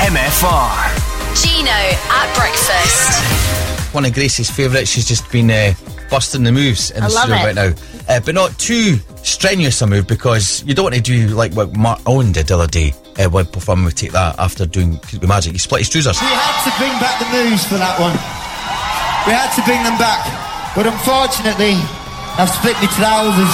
MFR. Gino at breakfast. One of Grace's favourites. She's just been busting the moves in the studio right now. But not too strenuous a move, because you don't want to do like what Mark Owen did the other day when performing with Take That after doing Could Be Magic. He split his trousers. We had to bring back the moves for that one. We had to bring them back. But unfortunately, I've split my trousers.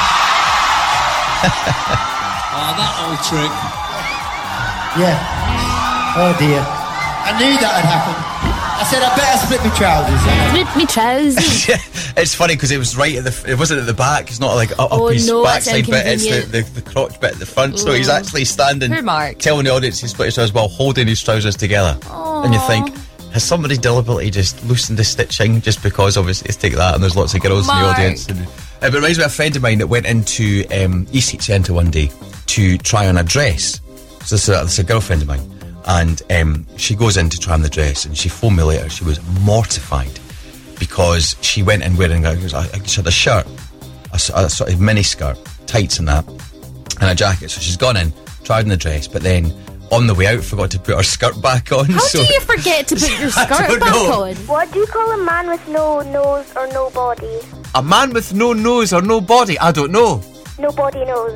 That old trick. Yeah. Oh dear. I knew that had happened. I said I better split my trousers. Split my trousers. It's funny because it was right at it wasn't at the back. It's not like up his backside bit. It's the crotch bit at the front. So he's actually standing, telling the audience he split his trousers while holding his trousers together. Aww. And you think, has somebody deliberately just loosened the stitching just because obviously it's Take That and there's lots of girls in the audience? And, but it reminds me of a friend of mine that went into East Centre one day to try on a dress. So this is a girlfriend of mine. And she goes in to try on the dress, and she phoned me later. She was mortified because she went in wearing she had a shirt, a sort of mini skirt, tights and that, and a jacket. So she's gone in, tried on the dress, but then on the way out forgot to put her skirt back on. How do you forget to put your skirt back on? What do you call a man with no nose or no body? A man with no nose or no body? I don't know. Nobody knows.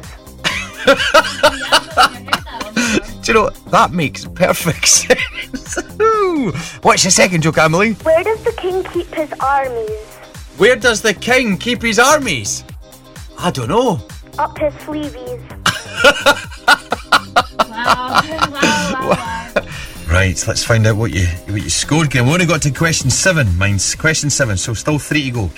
Do you know, that makes perfect sense. What's your second joke, Emily? Where does the king keep his armies? Where does the king keep his armies? I don't know. Up his sleeveys. Wow. Right, let's find out what you scored. We've only got to question 7. Mine's question 7, so still 3 to go.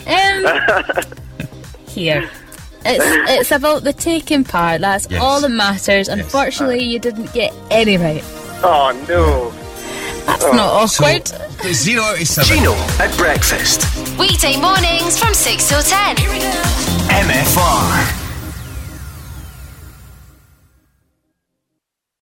Here. It's about the taking part. That's all that matters. Unfortunately, you didn't get any right. Oh no. That's not awkward. So, 0 out of 7. Gino at breakfast. Weekday mornings from 6 till 10. MFR.